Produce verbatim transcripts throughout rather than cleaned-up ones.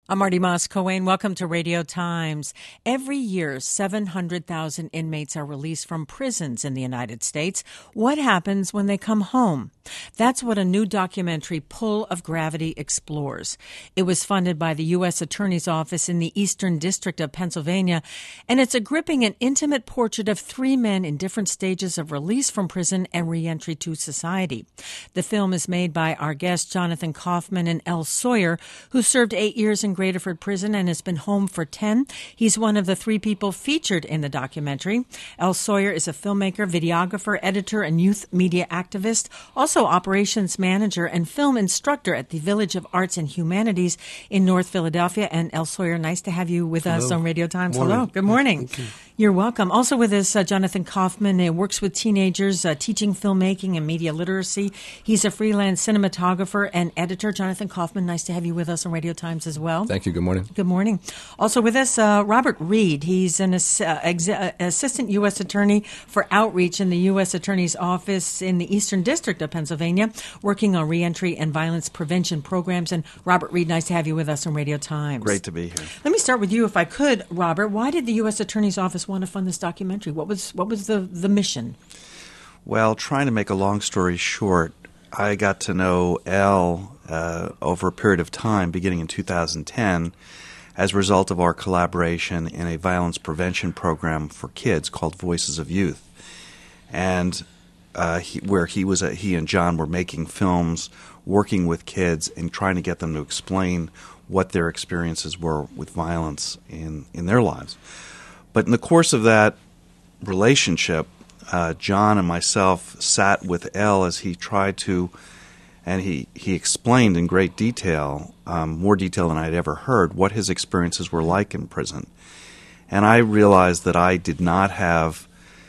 I'm Marty Moss-Coane. Welcome to Radio Times. Every year, seven hundred thousand inmates are released from prisons in the United States. What happens when they come home? That's what a new documentary, Pull of Gravity, explores. It was funded by the U S Attorney's Office in the Eastern District of Pennsylvania, and it's a gripping and intimate portrait of three men in different stages of release from prison and reentry to society. The film is made by our guests Jonathan Kaufman and Elle Sawyer, who served eight years in Graterford Prison and has been home for ten. He's one of the three people featured in the documentary. Elle Sawyer is a filmmaker, videographer, editor, and youth media activist, also operations manager and film instructor at the Village of Arts and Humanities in North Philadelphia. And Elle Sawyer, nice to have you with Hello. us on Radio Times. Morning. Hello. Good morning. Thank you. You're welcome. Also with us, uh, Jonathan Kaufman. He works with teenagers, uh, teaching filmmaking and media literacy. He's a freelance cinematographer and editor. Jonathan Kaufman, nice to have you with us on Radio Times as well. Thank you. Good morning. Good morning. Also with us, uh, Robert Reed. He's an ass- uh, ex- uh, assistant U S attorney for outreach in the U S Attorney's Office in the Eastern District of Pennsylvania, working on reentry and violence prevention programs. And Robert Reed, nice to have you with us on Radio Times. Great to be here. Let me start with you, if I could, Robert. Why did the U S Attorney's Office want to fund this documentary? What was what was the, the mission? Well, trying to make a long story short, I got to know Elle uh, over a period of time, beginning in two thousand ten, as a result of our collaboration in a violence prevention program for kids called Voices of Youth, and uh, he, where he was, a, he and John were making films, working with kids, and trying to get them to explain what their experiences were with violence in, in their lives. But in the course of that relationship, uh, John and myself sat with Elle as he tried to, and he, he explained in great detail, um, more detail than I'd ever heard, what his experiences were like in prison. And I realized that I did not have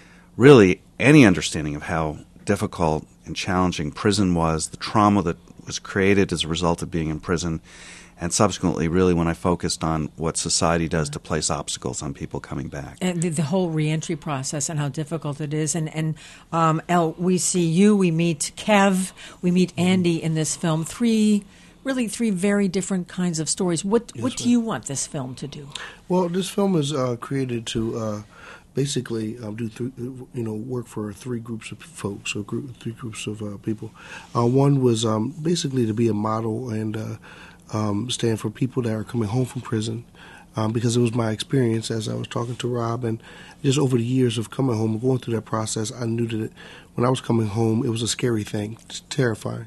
really any understanding of how difficult and challenging prison was, the trauma that was created as a result of being in prison, and subsequently, really, when I focused on what society does to place obstacles on people coming back. And the, the whole reentry process and how difficult it is. And, and um, Elle, we see you, we meet Kev, we meet Andy in this film. Three, really three very different kinds of stories. What Yes, what do right. you want this film to do? Well, this film is uh, created to uh, basically uh, do th- you know work for three groups of folks, or group, three groups of uh, people. Uh, one was um, basically to be a model and uh, um, stand for people that are coming home from prison, um, because it was my experience as I was talking to Rob, and just over the years of coming home and going through that process, I knew that it, when I was coming home, it was a scary thing, it's terrifying,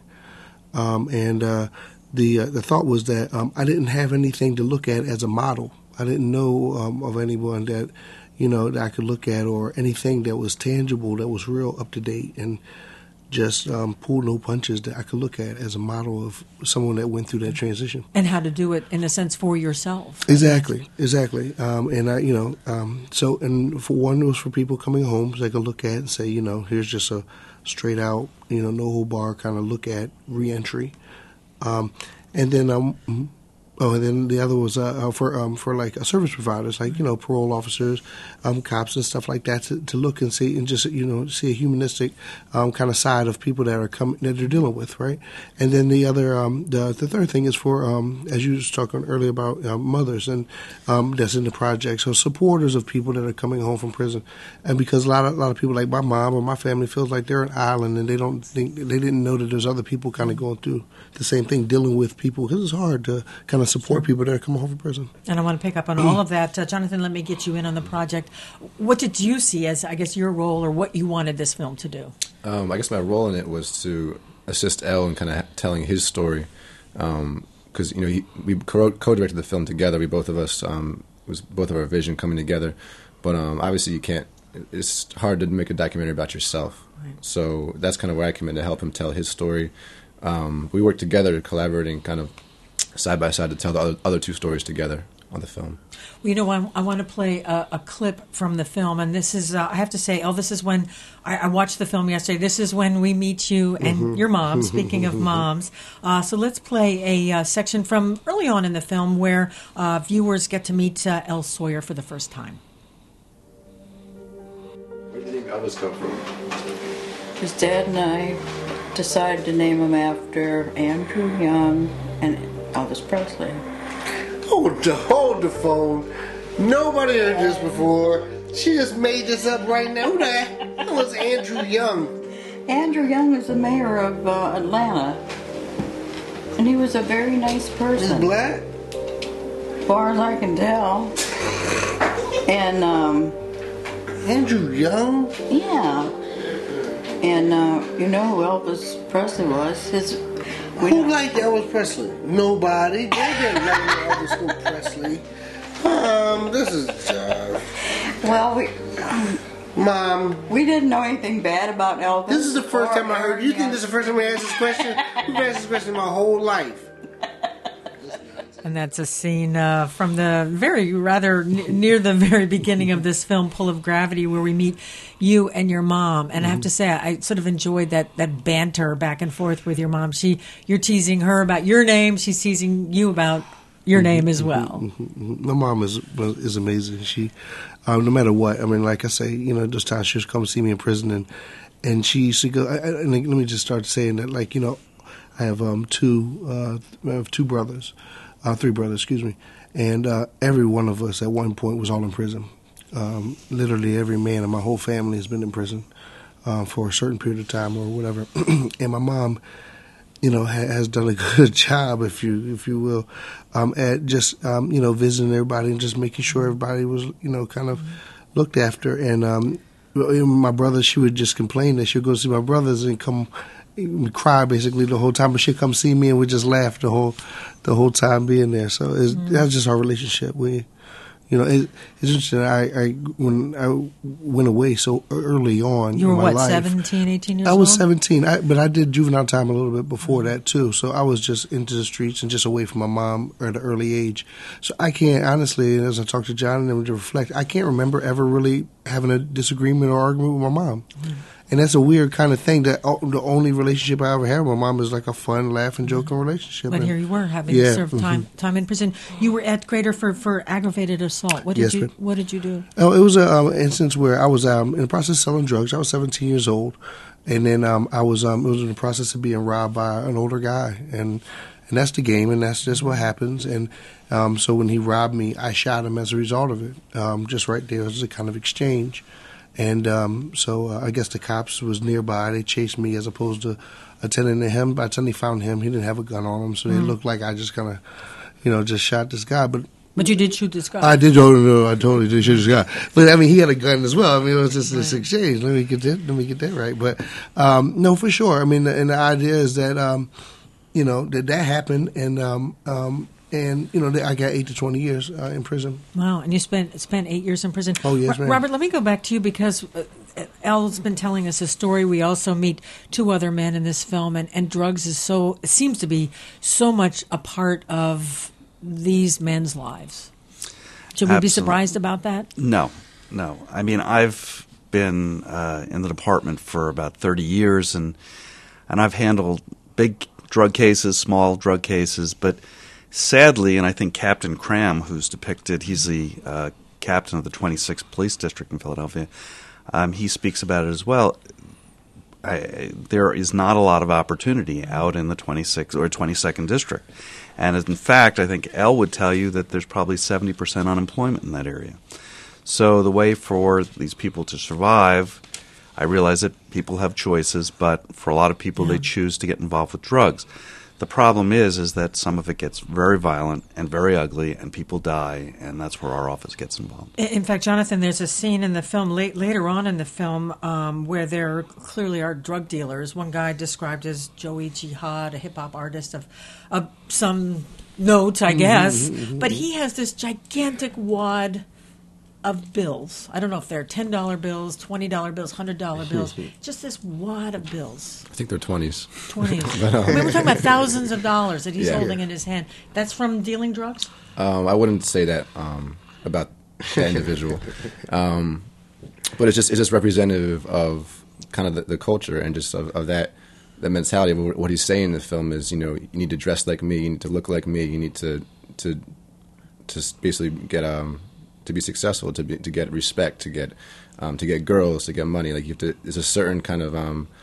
um, and uh, the uh, the thought was that um, I didn't have anything to look at as a model. I didn't know um, of anyone that, you know, that I could look at, or anything that was tangible, that was real, up to date, and just um, pull no punches that I could look at as a model of someone that went through that transition. And how to do it, in a sense, for yourself. Exactly, exactly. Um, and I, you know, um, so and for one, it was for people coming home, so they could look at and say, you know, here's just a straight out, you know, no hold bar kind of look at reentry. Um, and then um. Oh, and then the other was uh, for um, for like uh, service providers, like, you know, parole officers, um, cops and stuff like that, to, to look and see and just, you know, see a humanistic um, kind of side of people that are coming, that they're dealing with, right? And then the other, um, the the third thing is for, um, as you was talking earlier about uh, mothers, and um, that's in the project, so supporters of people that are coming home from prison, and because a lot of a lot of people, like my mom or my family, feels like they're an island, and they don't think, they didn't know that there's other people kind of going through the same thing, dealing with people, because it's hard to kind of support sure. people that are coming home from prison. And I want to pick up on all of that. Uh, Jonathan, let me get you in on the project. What did you see as, I guess, your role, or what you wanted this film to do? Um, I guess my role in it was to assist Elle in kind of telling his story, because um, you know he, we co- co-directed the film together. We both of us um, it was both of our vision coming together, but um, obviously you can't. It's hard to make a documentary about yourself. Right. So that's kind of where I come in to help him tell his story. Um, we worked together, collaborating, kind of side by side, to tell the other, other two stories together on the film. Well, you know, I, I want to play a, a clip from the film, and this is, uh, I have to say, oh, this is when, I, I watched the film yesterday, this is when we meet you and mm-hmm. your mom, speaking of moms. Uh, so let's play a uh, section from early on in the film where uh, viewers get to meet uh, Elle Sawyer for the first time. Where do you think Elvis come from? His dad and I decided to name him after Andrew Young and Elvis Presley. Hold the, hold the phone. Nobody heard this before. She just made this up right now. Who that? That was Andrew Young. Andrew Young was the mayor of uh, Atlanta. And he was a very nice person. He's black? As far as I can tell. And, um... Andrew Young? Yeah. And, uh, you know who Elvis Presley was? His... Who liked Elvis Presley? Nobody. They didn't like Elvis Presley. Um, this is... Uh, well, we... Mom. We didn't know anything bad about Elvis. This is the first time I heard. You think this is the first time I asked this question? We've asked this question my whole life. And that's a scene uh, from the very, rather n- near the very beginning of this film, Pull of Gravity, where we meet you and your mom. And mm-hmm. I have to say, I sort of enjoyed that, that banter back and forth with your mom. She, you're teasing her about your name. She's teasing you about your mm-hmm. name as well. Mm-hmm. Mm-hmm. My mom is is amazing. She, um, no matter what, I mean, like I say, you know, those times she would come see me in prison, and and she used to go. I, I, and let me just start saying that, like, you know, I have um, two, uh, I have two brothers. Uh, three brothers, excuse me, and uh, every one of us at one point was all in prison. Um, literally every man in my whole family has been in prison uh, for a certain period of time or whatever. And my mom, you know, ha- has done a good job, if you if you will, um, at just um, you know visiting everybody and just making sure everybody was you know kind of looked after. And um, my brother, she would just complain that she'd go see my brothers and come. We cry basically the whole time, but she'd come see me and we just laugh the whole the whole time being there. So it's, mm-hmm. that's just our relationship. We, you know, it, it's interesting. I, I when I went away so early on, you were in my what, life, seventeen, eighteen years old? I was old? seventeen, I, but I did juvenile time a little bit before mm-hmm. that too. So I was just into the streets and just away from my mom at an early age. So I can't honestly, as I talked to John and then to reflect, I can't remember ever really having a disagreement or argument with my mom. Mm-hmm. And that's a weird kind of thing. That oh, the only relationship I ever had with my mom is like a fun, laughing, joking relationship. But and, here you were having yeah, served time mm-hmm. time in prison. You were at Greater for, for aggravated assault. What did yes, you ma'am. What did you do? Oh, it was an um, instance where I was um, in the process of selling drugs. I was seventeen years old, and then um, I was um, it was in the process of being robbed by an older guy, and and that's the game, and that's just what happens. And um, so when he robbed me, I shot him as a result of it. Um, just right there, it was a kind of exchange. And um, so uh, I guess the cops was nearby. They chased me as opposed to attending to him. By the time they found him, he didn't have a gun on him, so mm. it looked like I just kind of, you know, just shot this guy. But but you did shoot this guy. I did. Oh no, I totally did shoot this guy. But I mean, he had a gun as well. I mean, it was just right. this exchange. Let me get that. Let me get that right. But um, no, for sure. I mean, and the idea is that um, you know that that happened, and um, um, And, you know, I got eight to twenty years uh, in prison. Wow. And you spent spent eight years in prison. Oh, yes, ma'am. Robert, let me go back to you because uh, El's been telling us a story. We also meet two other men in this film, and, and drugs is so seems to be so much a part of these men's lives. Should we Absolutely. be surprised about that? No, no. I mean, I've been uh, in the department for about thirty years, and and I've handled big drug cases, small drug cases, but sadly, and I think Captain Cram, who's depicted, he's the uh, captain of the twenty-sixth Police District in Philadelphia, um, he speaks about it as well. I, there is not a lot of opportunity out in the twenty-sixth or twenty-second District. And in fact, I think El would tell you that there's probably seventy percent unemployment in that area. So the way for these people to survive, I realize that people have choices, but for a lot of people, yeah. they choose to get involved with drugs. The problem is is that some of it gets very violent and very ugly, and people die, and that's where our office gets involved. In fact, Jonathan, there's a scene in the film, late, later on in the film, um, where there clearly are drug dealers. One guy described as Joey Jihad, a hip-hop artist of, of some note, I guess, mm-hmm, mm-hmm. but he has this gigantic wad of bills. I don't know if they're ten dollar bills, twenty dollar bills, one hundred dollar bills. Just this wad of bills. I think they're twenties. twenties. but, um, I mean, we're talking about thousands of dollars that he's yeah. holding in his hand. That's from dealing drugs? Um, I wouldn't say that um, about that individual. um, but it's just it's just representative of kind of the, the culture and just of, of that the mentality of what he's saying in the film is, you know, you need to dress like me, you need to look like me, you need to to to basically get um to be successful, to be, to get respect, to get um, to get girls, to get money. Like you have to, there's a certain kind of um,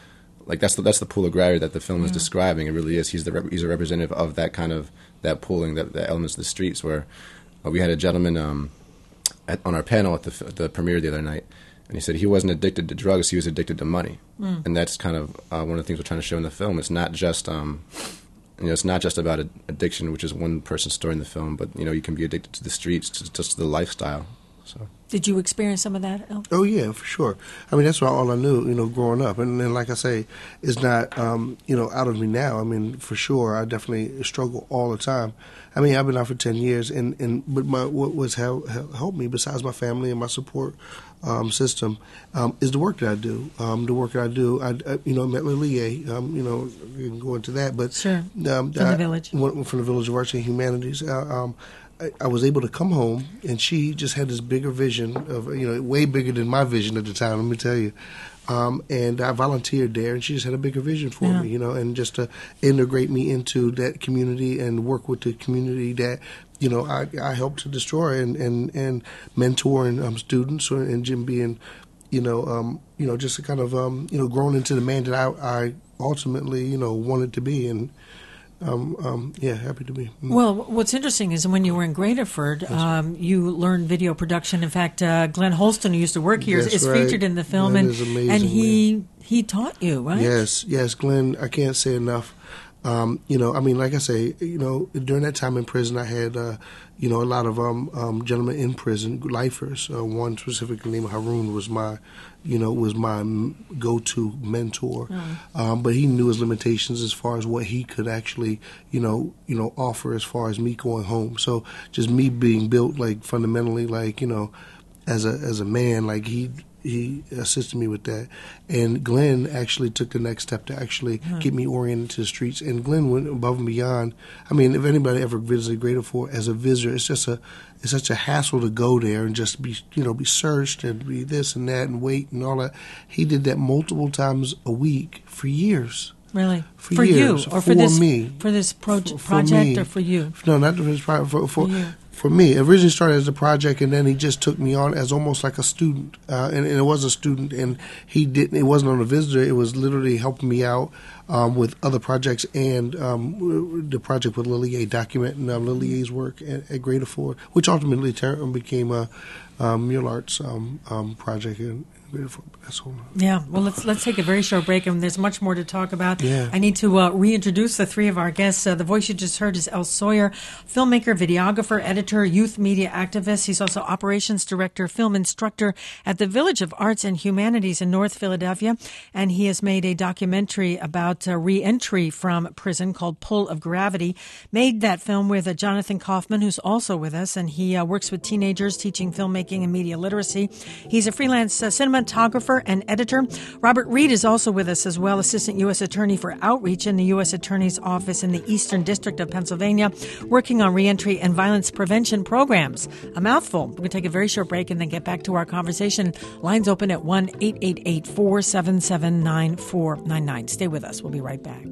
like that's the that's the pool of gravity that the film is describing. It really is. He's the rep- he's a representative of that kind of that pooling, that the elements of the streets. Where uh, we had a gentleman um, at, on our panel at the, the premiere the other night, and he said he wasn't addicted to drugs; he was addicted to money. Mm. And that's kind of uh, one of the things we're trying to show in the film. It's not just um, you know, it's not just about addiction, which is one person's story in the film, but you know, you can be addicted to the streets, to, just to the lifestyle. So. Did you experience some of that, El? Oh, yeah, for sure. I mean, that's all I knew, you know, growing up. And then, like I say, it's not, um, you know, out of me now. I mean, for sure, I definitely struggle all the time. I mean, I've been out for ten years, and, and but my, what was help, helped me, besides my family and my support um, system, um, is the work that I do. Um, the work that I do, I, I you know, met Lily, um, you know, you can go into that. But, sure, um, from I, the village. From the Village of Arts and Humanities. Uh, um, I was able to come home, and she just had this bigger vision of, you know, way bigger than my vision at the time, let me tell you. Um, and I volunteered there, and she just had a bigger vision for yeah. me, you know, and just to integrate me into that community and work with the community that, you know, I, I helped to destroy and, and, and mentoring um, students and Jim being, you know, um, you know, just kind of, um, you know, grown into the man that I, I ultimately, you know, wanted to be. And, Um, um, yeah, happy to be. Mm. Well, what's interesting is when you were in Graterford, um, you learned video production. In fact, uh, Glenn Holston, who used to work here, is, is right. featured in the film, Glenn and is amazing, and he man. he taught you, right? Yes, yes, Glenn. I can't say enough. Um, you know, I mean, like I say, you know, during that time in prison, I had, uh, you know, a lot of um, um, gentlemen in prison, lifers. Uh, one specifically named Haroon was my, you know, was my go-to mentor. Mm. Um, but he knew his limitations as far as what he could actually, you know, you know, offer as far as me going home. So just me being built, like, fundamentally, like, you know, as a as a man, like he. He assisted me with that. And Glenn actually took the next step to actually hmm. get me oriented to the streets. And Glenn went above and beyond. I mean, if anybody ever visited Graterford as a visitor, it's just a it's such a hassle to go there and just be, you know, be searched and be this and that and wait and all that. He did that multiple times a week for years. Really? For, for years. you? Or for, for this, me. For this pro- for, project for or for you? No, not for this project. For, for, for you. For me, it originally started as a project, and then he just took me on as almost like a student. Uh, and, and it was a student, and he didn't. It wasn't on a visitor. It was literally helping me out um, with other projects and um, the project with Lily A. documenting um, Lily A's work at, at Graterford, which ultimately ter- became a um, Mural Arts um, um, project in Graterford. That's all. Yeah. Well, let's let's take a very short break, and there's much more to talk about. Yeah. I need to uh, reintroduce the three of our guests. Uh, the voice you just heard is El Sawyer, filmmaker, videographer, editor, youth media activist. He's also operations director, film instructor at the Village of Arts and Humanities in North Philadelphia, and he has made a documentary about uh, re-entry from prison called Pull of Gravity. Made that film with uh, Jonathan Kaufman, who's also with us, and he uh, works with teenagers teaching filmmaking and media literacy. He's a freelance uh, cinematographer and editor. Robert Reed is also with us as well, Assistant U S Attorney for Outreach in the U S Attorney's Office in the Eastern District of Pennsylvania, working on reentry and violence prevention programs. A mouthful. We're going to take a very short break and then get back to our conversation. Lines open at one eight eight eight, four seven seven, nine four nine nine. Stay with us. We'll be right back.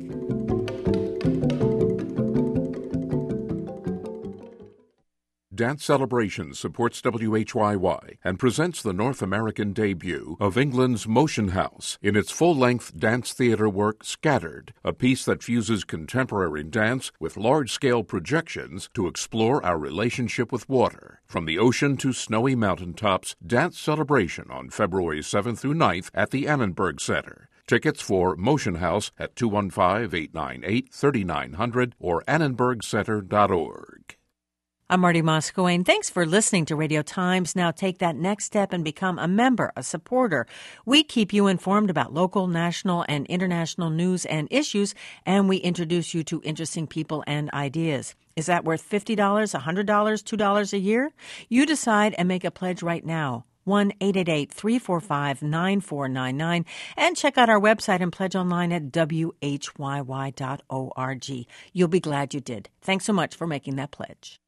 Dance Celebration supports W H Y Y and presents the North American debut of England's Motion House in its full-length dance theater work Scattered, a piece that fuses contemporary dance with large-scale projections to explore our relationship with water. From the ocean to snowy mountaintops, Dance Celebration on February seventh through ninth at the Annenberg Center. Tickets for Motion House at two one five, eight nine eight, three nine zero zero or annenberg center dot org. I'm Marty Moscowane. Thanks for listening to Radio Times. Now take that next step and become a member, a supporter. We keep you informed about local, national, and international news and issues, and we introduce you to interesting people and ideas. Is that worth fifty dollars, one hundred dollars, two dollars a year? You decide and make a pledge right now. one eight eight eight, three four five, nine four nine nine. And check out our website and pledge online at w h y y dot org. You'll be glad you did. Thanks so much for making that pledge.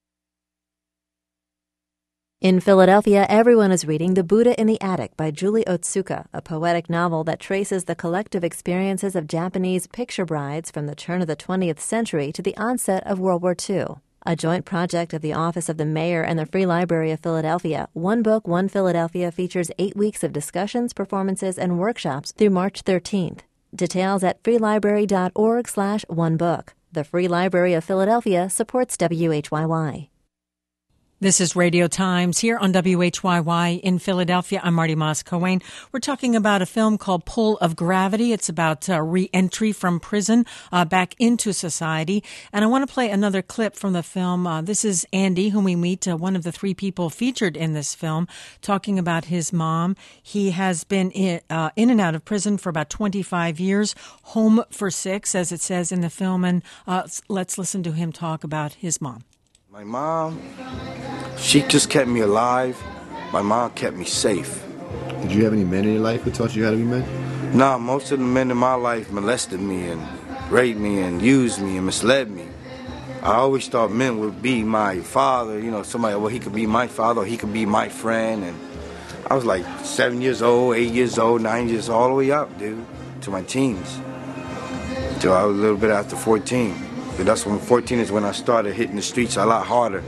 In Philadelphia, everyone is reading The Buddha in the Attic by Julie Otsuka, a poetic novel that traces the collective experiences of Japanese picture brides from the turn of the twentieth century to the onset of World War Two. A joint project of the Office of the Mayor and the Free Library of Philadelphia, One Book, One Philadelphia features eight weeks of discussions, performances, and workshops through March thirteenth. Details at freelibrary.org slash one book. The Free Library of Philadelphia supports W H Y Y. This is Radio Times here on W H Y Y in Philadelphia. I'm Marty Moss-Coane. We're talking about a film called Pull of Gravity. It's about uh, re-entry from prison uh, back into society. And I want to play another clip from the film. Uh, this is Andy, whom we meet, uh, one of the three people featured in this film, talking about his mom. He has been in, uh, in and out of prison for about twenty-five years, home for six, as it says in the film. And uh, let's listen to him talk about his mom. My mom, she just kept me alive. My mom kept me safe. Did you have any men in your life who taught you how to be men? Nah, most of the men in my life molested me and raped me and used me and misled me. I always thought men would be my father, you know, somebody, well, he could be my father or he could be my friend. And I was like seven years old, eight years old, nine years, all the way up, dude, to my teens. Till I was a little bit after fourteen. But that's when fourteen is when I started hitting the streets a lot harder.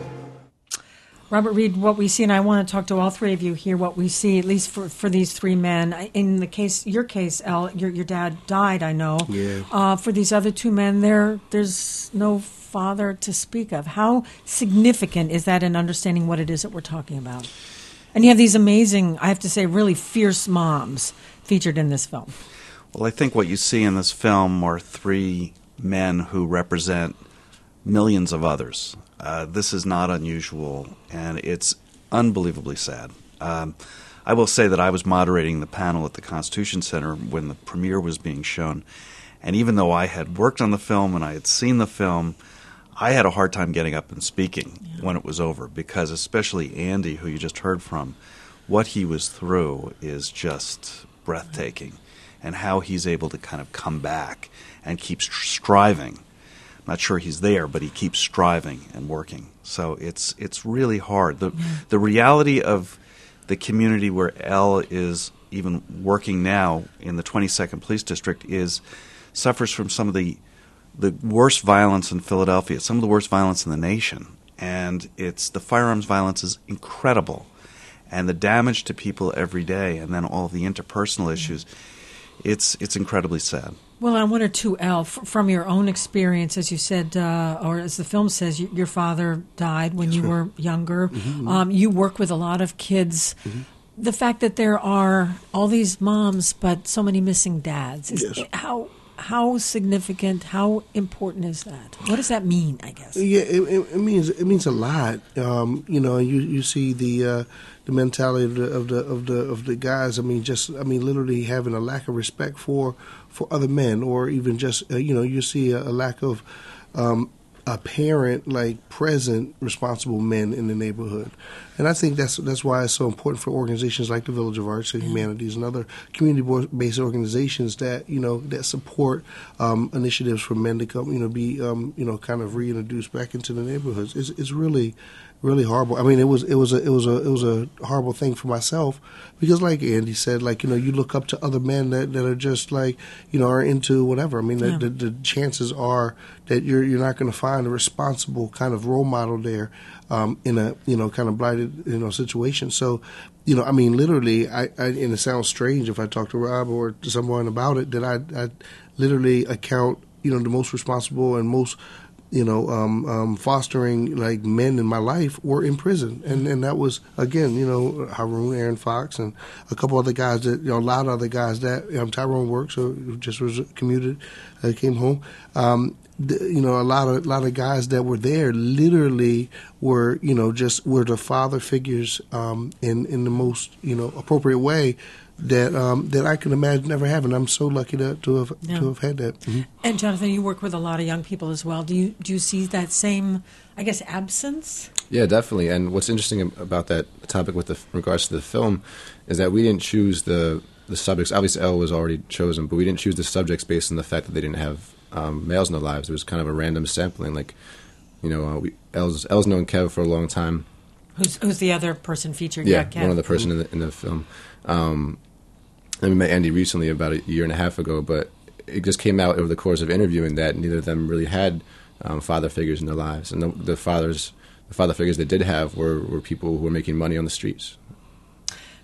Robert Reed, what we see, and I want to talk to all three of you here, what we see, at least for, for these three men. In the case, your case, El, your, your dad died, I know. Yeah. Uh, for these other two men, there there's no father to speak of. How significant is that in understanding what it is that we're talking about? And you have these amazing, I have to say, really fierce moms featured in this film. Well, I think what you see in this film are three men who represent millions of others. Uh, this is not unusual, and it's unbelievably sad. Um, I will say that I was moderating the panel at the Constitution Center when the premiere was being shown, and even though I had worked on the film and I had seen the film, I had a hard time getting up and speaking yeah. when it was over, because especially Andy, who you just heard from, what he was through is just breathtaking, and how he's able to kind of come back and keeps striving. I'm not sure he's there, but he keeps striving and working. So it's it's really hard. The yeah. the reality of the community where El is even working now in the twenty-second Police District is suffers from some of the the worst violence in Philadelphia, some of the worst violence in the nation. And it's the firearms violence is incredible. And the damage to people every day, and then all of the interpersonal issues, it's it's incredibly sad. Well, I wonder, too, Al, f- from your own experience, as you said, uh, or as the film says, y- your father died when you were younger. Mm-hmm. Um, you work with a lot of kids. Mm-hmm. The fact that there are all these moms but so many missing dads, is, yes. how how significant, how important is that? What does that mean, I guess? Yeah, it, it means it means a lot. Um, you know, you, you see the uh, the mentality of the, of the of the of the guys. I mean, just I mean, literally having a lack of respect for. for other men, or even just, uh, you know, you see a, a lack of um, a parent, like, present, responsible men in the neighborhood. And I think that's that's why it's so important for organizations like the Village of Arts and Humanities and other community-based organizations that, you know, that support um, initiatives for men to come, you know, be, um, you know, kind of reintroduced back into the neighborhoods. It's, it's really... really horrible. I mean, it was it was a it was a it was a horrible thing for myself because, like Andy said, like, you know, you look up to other men that, that are just like, you know, are into whatever. I mean, yeah. the, the, the chances are that you're you're not going to find a responsible kind of role model there um, in a, you know, kind of blighted, you know, situation. So, you know, I mean, literally, I, I and it sounds strange if I talk to Rob or to someone about it, that I I literally account, you know, the most responsible and most you know, um, um, fostering like men in my life were in prison, and and that was again, you know, Haroon, Aaron Fox, and a couple other guys that, you know, a lot of other guys that um, Tyrone worked, so just was commuted, uh, came home. Um, the, you know, a lot of a lot of guys that were there literally were, you know, just were the father figures um, in in the most, you know, appropriate way. That um, that I can imagine never having. I'm so lucky to to have yeah. to have had that. Mm-hmm. And Jonathan, you work with a lot of young people as well. Do you do you see that same, I guess, absence? Yeah, definitely. And what's interesting about that topic with the regards to the film is that we didn't choose the the subjects. Obviously, Elle was already chosen, but we didn't choose the subjects based on the fact that they didn't have um, males in their lives. It was kind of a random sampling. Like, you know, uh, we, Elle's Elle's known Kev for a long time. Who's who's the other person featured? Yeah, yeah one of the person in the in the film. Um, and we met Andy recently about a year and a half ago, but it just came out over the course of interviewing that neither of them really had um, father figures in their lives, and the, the fathers, the father figures they did have were, were people who were making money on the streets.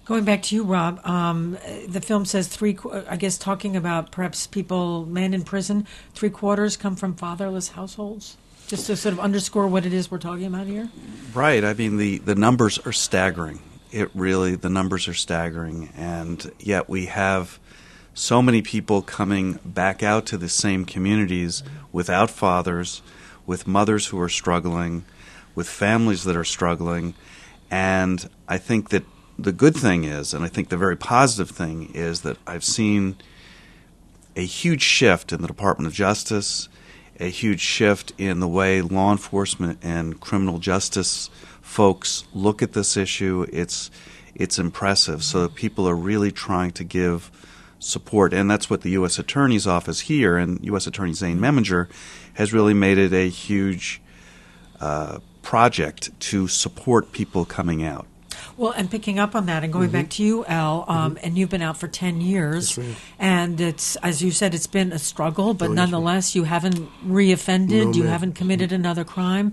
Going back to you, Rob, um, the film says three, I guess talking about perhaps people, men in prison, three quarters come from fatherless households? Just to sort of underscore what it is we're talking about here? Right. I mean, the, the numbers are staggering. It really, the numbers are staggering. And yet we have so many people coming back out to the same communities without fathers, with mothers who are struggling, with families that are struggling. And I think that the good thing is, and I think the very positive thing is, that I've seen a huge shift in the Department of Justice, a huge shift in the way law enforcement and criminal justice folks look at this issue. It's it's impressive. So people are really trying to give support, and that's what the U S Attorney's Office here and U S Attorney Zane Meminger has really made it a huge uh, project to support people coming out. Well, and picking up on that and going mm-hmm. back to you, Al, um, mm-hmm. and you've been out for ten years, right. and it's, as you said, it's been a struggle, but oh, nonetheless, you haven't reoffended, no, you man. haven't committed another crime.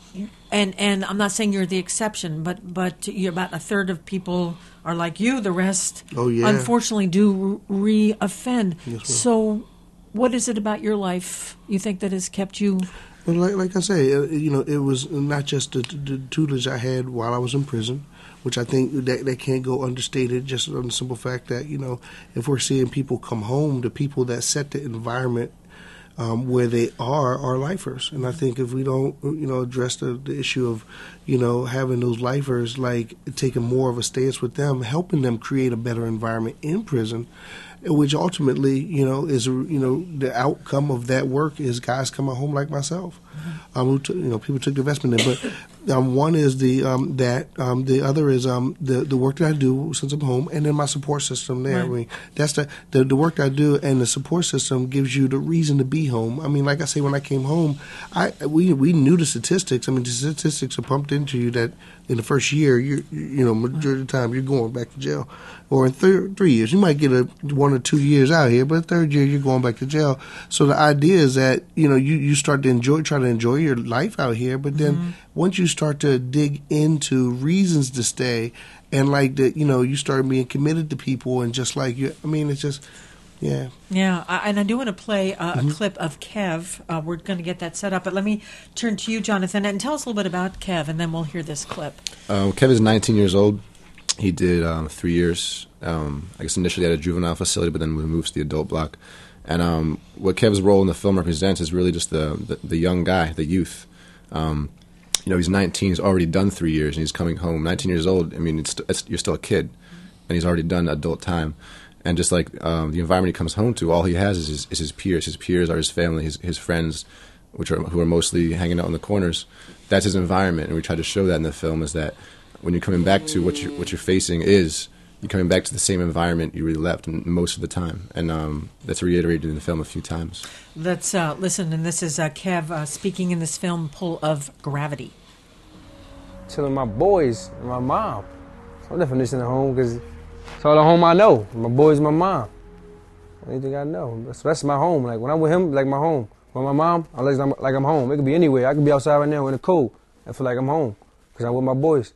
And and I'm not saying you're the exception, but but you're about a third of people are like you. The rest, oh, yeah. unfortunately, do re-offend. Yes, so what is it about your life you think that has kept you... Well, like, like I say, uh, you know, it was not just the, the tutelage I had while I was in prison, which I think that, that can't go understated, just on the simple fact that, you know, if we're seeing people come home, the people that set the environment um, where they are are lifers. And I think if we don't, you know, address the, the issue of, you know, having those lifers, like taking more of a stance with them, helping them create a better environment in prison, which ultimately, you know, is, you know, the outcome of that work is guys coming home like myself. Mm-hmm. Um, who took, you know, people took the investment in. But um, one is the um, that um, the other is um, the the work that I do since I'm home, and then my support system there. Right. I mean, that's the, the the work that I do, and the support system gives you the reason to be home. I mean, like I say, when I came home, I we we knew the statistics. I mean, the statistics are pumped into you that in the first year, you you know, majority of the time you're going back to jail, or in th- three years you might get a one or two years out here, but third year you're going back to jail. So the idea is that, you know, you, you start to enjoy, try to enjoy your life out here, but then mm-hmm. once you start to dig into reasons to stay, and like that, you know, you start being committed to people, and just like you, I mean, it's just, yeah. Yeah, I, and I do want to play uh, mm-hmm. a clip of Kev. Uh, we're going to get that set up, but let me turn to you, Jonathan, and tell us a little bit about Kev, and then we'll hear this clip. Um, Kev is nineteen years old. He did um, three years, um, I guess initially at a juvenile facility, but then we moved to the adult block. And um, what Kev's role in the film represents is really just the, the, the young guy, the youth. Um, you know, he's nineteen, he's already done three years, and he's coming home. nineteen years old, I mean, it's, it's, you're still a kid, and he's already done adult time. And just like um, the environment he comes home to, all he has is his, is his peers. His peers are his family, his, his friends, which are who are mostly hanging out in the corners. That's his environment, and we try to show that in the film, is that when you're coming back to what you're, what you're facing is, you're coming back to the same environment you really left most of the time. And um, that's reiterated in the film a few times. Let's uh, listen, and this is uh, Kev uh, speaking in this film, Pull of Gravity. Telling my boys and my mom. I'm definitely listening at home because it's all the home I know. My boys and my mom. Anything I know. That's, that's my home. Like when I'm with him, like my home. With my mom, I like I'm, like I'm home. It could be anywhere. I could be outside right now in the cold. I feel like I'm home because I'm with my boys.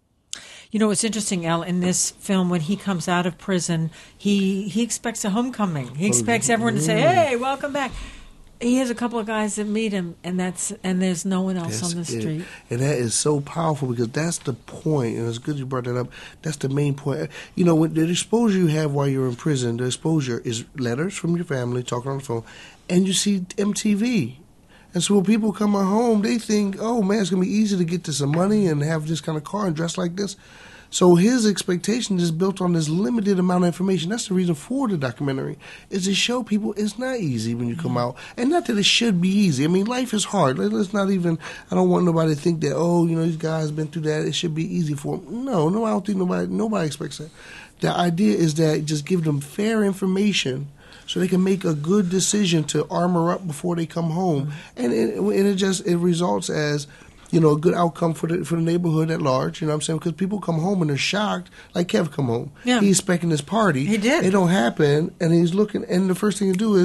You know, it's interesting, Al, in this film, when he comes out of prison, he, he expects a homecoming. He expects everyone to say, hey, welcome back. He has a couple of guys that meet him, and that's and there's no one else that's on the street. It. And that is so powerful, because that's the point, and it's good you brought that up. That's the main point. You know, when the exposure you have while you're in prison, the exposure is letters from your family, talking on the phone, and you see M T V. And so when people come home, they think, oh, man, it's going to be easy to get to some money and have this kind of car and dress like this. So his expectation is built on this limited amount of information. That's the reason for the documentary, is to show people it's not easy when you come out. And not that it should be easy. I mean, life is hard. Let's not even, I don't want nobody to think that, oh, you know, these guys been through that, it should be easy for them. No, no, I don't think nobody, nobody expects that. The idea is that just give them fair information so they can make a good decision to armor up before they come home. And it, and it just, it results as, you know, a good outcome for the for the neighborhood at large. You know what I'm saying? Because people come home and they're shocked. Like Kev come home. Yeah. He's expecting this party. He did. It don't happen, and he's looking, and the first thing you do is,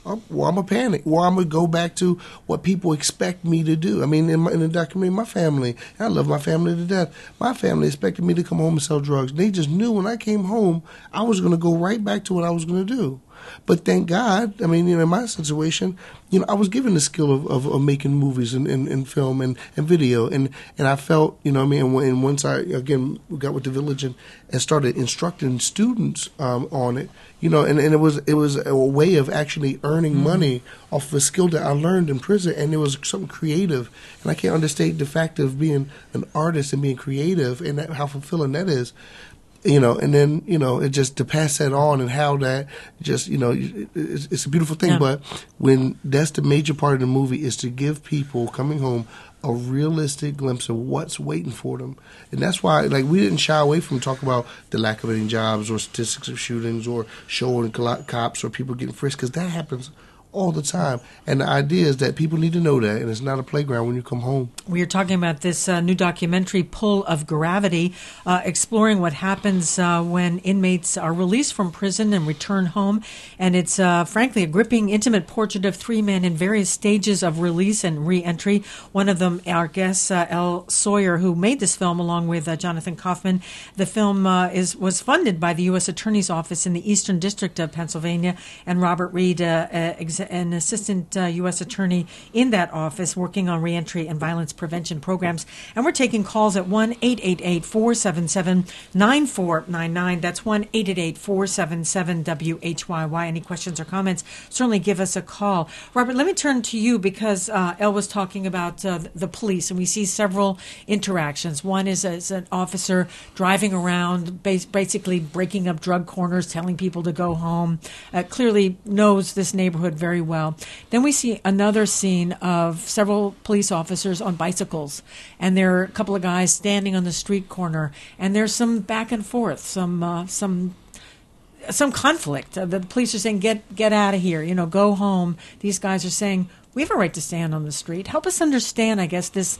I'm, well, I'm a panic. Well, I'm gonna go back to what people expect me to do. I mean, in, my, in the documentary, my family, I love my family to death. My family expected me to come home and sell drugs. They just knew when I came home, I was gonna go right back to what I was gonna do. But thank God, I mean, you know, in my situation, you know, I was given the skill of, of, of making movies and, and, and film and, and video, and, and I felt, you know, what I mean, and, when, and once I again got with the Village and, and started instructing students um, on it, you know, and, and it was it was a way of actually earning mm-hmm. money off of a skill that I learned in prison, and it was something creative, and I can't understate the fact of being an artist and being creative and that, how fulfilling that is. You know, and then, you know, it just to pass that on and how that just, you know, it's, it's a beautiful thing. Yeah. But when that's the major part of the movie is to give people coming home a realistic glimpse of what's waiting for them. And that's why, like, we didn't shy away from talking about the lack of any jobs or statistics of shootings or showing cops or people getting frisked, because that happens all the time. And the idea is that people need to know that, and it's not a playground when you come home. We are talking about this uh, new documentary, Pull of Gravity, uh, exploring what happens uh, when inmates are released from prison and return home. And it's, uh, frankly, a gripping, intimate portrait of three men in various stages of release and reentry. One of them, our guest, uh, Elle Sawyer, who made this film along with uh, Jonathan Kaufman. The film uh, is was funded by the U S Attorney's Office in the Eastern District of Pennsylvania, and Robert Reed, uh, uh, ex- an assistant uh, U S attorney in that office working on reentry and violence prevention programs. And we're taking calls at one eight eight eight, four seven seven, nine four nine nine. That's one eight eight eight, four seven seven, W H Y Y. Any questions or comments, certainly give us a call. Robert, let me turn to you because uh, Elle was talking about uh, the police, and we see several interactions. One is as an officer driving around, bas- basically breaking up drug corners, telling people to go home, uh, clearly knows this neighborhood very well. Then we see another scene of several police officers on bicycles, and there are a couple of guys standing on the street corner, and there's some back and forth, some uh, some some conflict. Uh, the police are saying, "Get get out of here, you know, go home." These guys are saying, "We have a right to stand on the street." Help us understand, I guess, this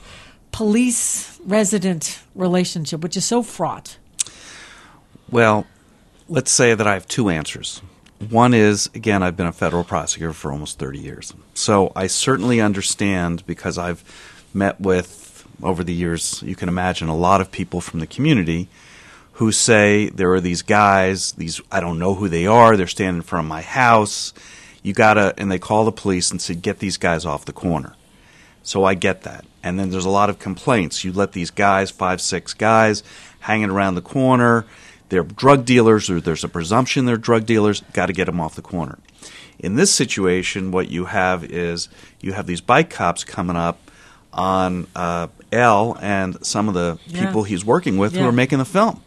police-resident relationship, which is so fraught. Well, let's say that I have two answers. One is, again, I've been a federal prosecutor for almost thirty years. So I certainly understand, because I've met with, over the years, you can imagine, a lot of people from the community who say there are these guys, these I don't know who they are, they're standing in front of my house, you gotta, and they call the police and say, get these guys off the corner. So I get that. And then there's a lot of complaints. You let these guys, five, six guys, hanging around the corner, they're drug dealers, or there's a presumption they're drug dealers, got to get them off the corner. In this situation, what you have is you have these bike cops coming up on uh, Elle and some of the yeah. people he's working with yeah. who are making the film.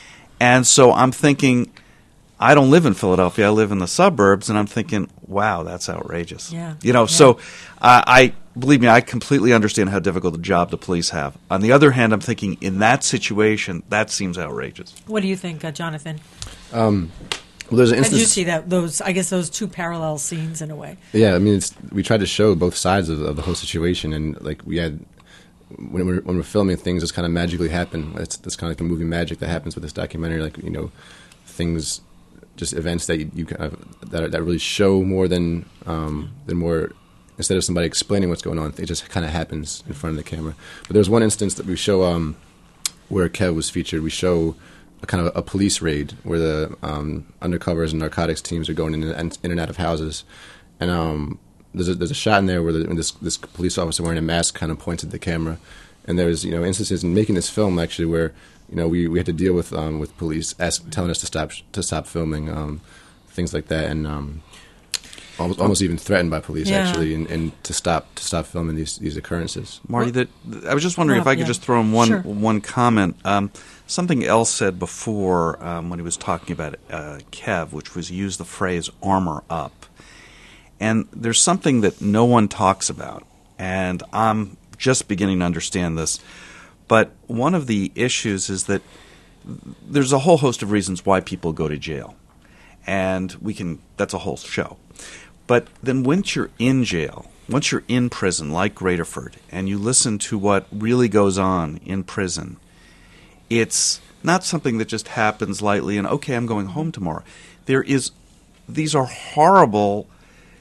And so I'm thinking, I don't live in Philadelphia, I live in the suburbs, and I'm thinking, wow, that's outrageous. Yeah. You know, yeah. so uh, I believe me, I completely understand how difficult a job the police have. On the other hand, I'm thinking, in that situation, that seems outrageous. What do you think, uh, Jonathan? Um, well, there's an instance. How did you see that? Those, I guess, those two parallel scenes in a way. Yeah, I mean, it's, we tried to show both sides of, of the whole situation, and like we had. When we're, when we're filming, things just kind of magically happen. It's, it's kind of like a movie magic that happens with this documentary. Like, you know, things, just events that you, you kind of that, that really show more than um, than more. Instead of somebody explaining what's going on, it just kind of happens in front of the camera. But there's one instance that we show um, where Kev was featured. We show a kind of a police raid where the um, undercovers and narcotics teams are going in and, in and out of houses, and um, there's a, there's a shot in there where the, this this police officer wearing a mask kind of points at the camera, and there's you know instances in making this film actually where you know we, we had to deal with um, with police ask, telling us to stop to stop filming um, things like that, and um, almost, almost even threatened by police yeah. actually, and, and to stop to stop filming these these occurrences. Marty, that I was just wondering Rob, if I could yeah. just throw in one Sure. one comment. Um, something else said before um, when he was talking about uh, Kev, which was use the phrase "armor up." And there's something that no one talks about, and I'm just beginning to understand this. But one of the issues is that there's a whole host of reasons why people go to jail, and we can that's a whole show. But then once you're in jail, once you're in prison like Graterford, and you listen to what really goes on in prison, it's not something that just happens lightly and, okay, I'm going home tomorrow. There is – these are horrible –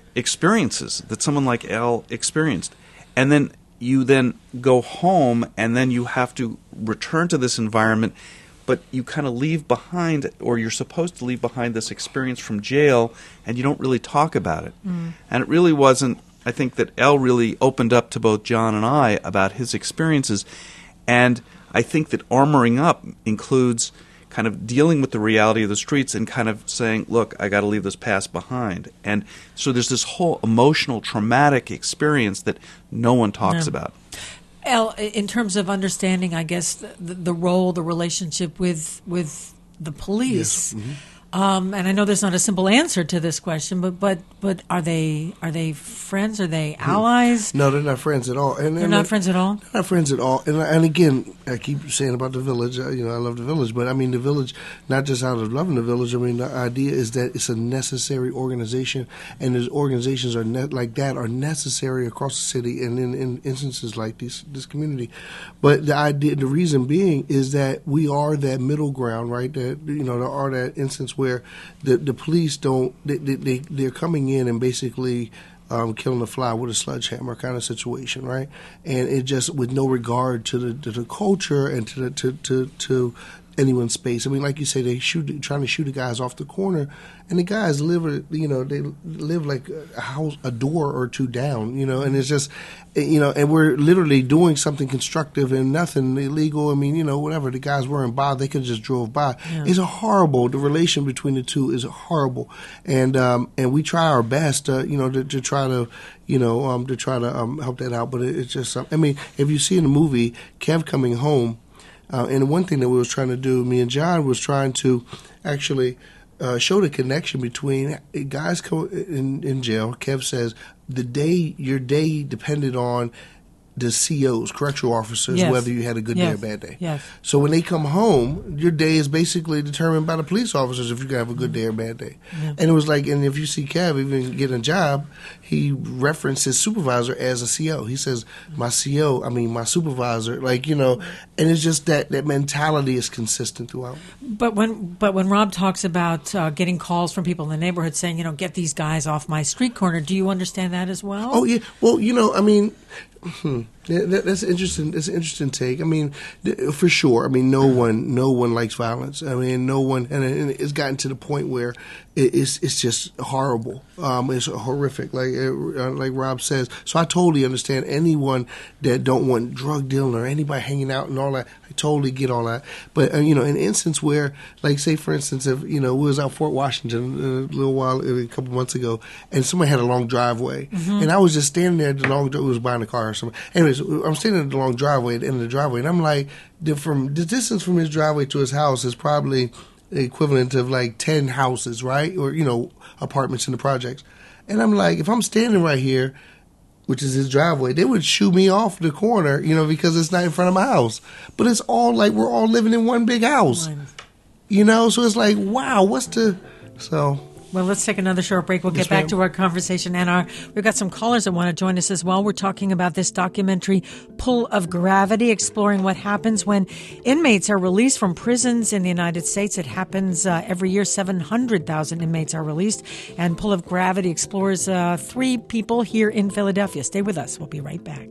experiences that someone like Elle experienced. And then you then go home, and then you have to return to this environment, but you kind of leave behind, or you're supposed to leave behind, this experience from jail, and you don't really talk about it. Mm. And it really wasn't, I think that Elle really opened up to both John and I about his experiences. And I think that armoring up includes kind of dealing with the reality of the streets and kind of saying, look, I got to leave this past behind. And so there's this whole emotional, traumatic experience that no one talks yeah. about. Elle, in terms of understanding, I guess, the, the role, the relationship with with the police, yes. mm-hmm. um, and I know there's not a simple answer to this question, but but but are they are they friends? Are they allies? No, they're not friends at all. And, they're and not like, friends at all? They're not friends at all. And and again, I keep saying about the village, uh, you know, I love the village, but I mean the village, not just out of loving the village, I mean the idea is that it's a necessary organization, and those organizations are ne- like that are necessary across the city and in, in instances like this, this community. But the idea, the reason being is that we are that middle ground, right? That, you know, there are that instance where the, the police don't, they, they, they're coming in and basically Um, killing a fly with a sledgehammer kind of situation, right? And it just with no regard to the to the culture and to the, to, to to anyone's space. I mean, like you say, they shoot trying to shoot the guys off the corner, and the guys live, you know, they live like a house, a door or two down, you know, and it's just, you know, and we're literally doing something constructive and nothing illegal. I mean, you know, whatever. The guys weren't by, they could have just drove by. Yeah. It's a horrible. The relation between the two is horrible, and um, and we try our best, to, you know, to, to try to, you know, um, to try to um, help that out. But it, it's just, I mean, if you see in the movie Kev coming home. Uh, and one thing that we was trying to do, me and John was trying to actually uh, show the connection between guys co- in, in jail. Kev says the day your day depended on the C Os, correctional officers, yes. whether you had a good yes. day or bad day. Yes. So when they come home, your day is basically determined by the police officers if you can have a good day or bad day. Yeah. And it was like, and if you see Kev even get a job, he referenced his supervisor as a C O. He says, my C O, I mean, my supervisor, like, you know, and it's just that, that mentality is consistent throughout. But when but when Rob talks about uh, getting calls from people in the neighborhood saying, you know, get these guys off my street corner, do you understand that as well? Oh, yeah. Well, you know, I mean, Hmm. Yeah, that, that's interesting. That's an interesting take. I mean, th- for sure. I mean, no one, no one likes violence. I mean, no one, and, and it's gotten to the point where it, it's it's just horrible. Um, it's horrific, like uh, like Rob says. So I totally understand anyone that don't want drug dealing or anybody hanging out and all that. I totally get all that. But uh, you know, in an instance where, like, say for instance, if you know we was out Fort Washington a little while, a couple months ago, and somebody had a long driveway, mm-hmm. and I was just standing there at the long, it was buying a car. Anyways, I'm standing at the long driveway at the end of the driveway, and I'm like, the, from the distance from his driveway to his house is probably the equivalent of like ten houses, right? Or, you know, apartments in the projects. And I'm like, if I'm standing right here, which is his driveway, they would shoo me off the corner, you know, because it's not in front of my house. But it's all like we're all living in one big house, you know? So it's like, wow, what's the, so... Well, let's take another short break. We'll get yes, back ma'am. to our conversation. And our, we've got some callers that want to join us as well. We're talking about this documentary, Pull of Gravity, exploring what happens when inmates are released from prisons in the United States. It happens uh, every year. seven hundred thousand inmates are released. And Pull of Gravity explores uh, three people here in Philadelphia. Stay with us. We'll be right back.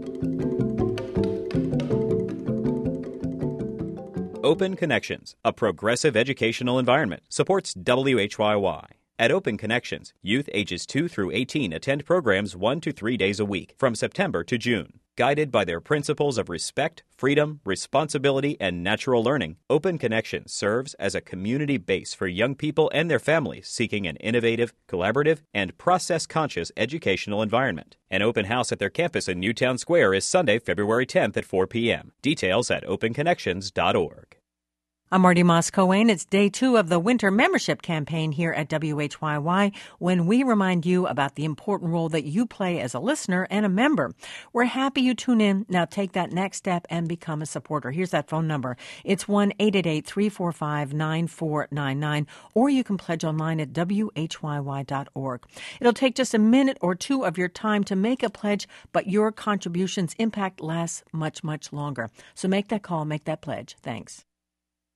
Open Connections, a progressive educational environment, supports W H Y Y. At Open Connections, youth ages two through eighteen attend programs one to three days a week from September to June. Guided by their principles of respect, freedom, responsibility, and natural learning, Open Connections serves as a community base for young people and their families seeking an innovative, collaborative, and process-conscious educational environment. An open house at their campus in Newtown Square is Sunday, February tenth at four p.m. Details at open connections dot org. I'm Marty Moss-Coane. It's day two of the winter membership campaign here at W H Y Y when we remind you about the important role that you play as a listener and a member. We're happy you tune in. Now take that next step and become a supporter. Here's that phone number. It's one eight eight eight, three four five, nine four nine nine, or you can pledge online at W H Y Y dot org. It'll take just a minute or two of your time to make a pledge, but your contributions impact lasts much, much longer. So make that call, make that pledge. Thanks.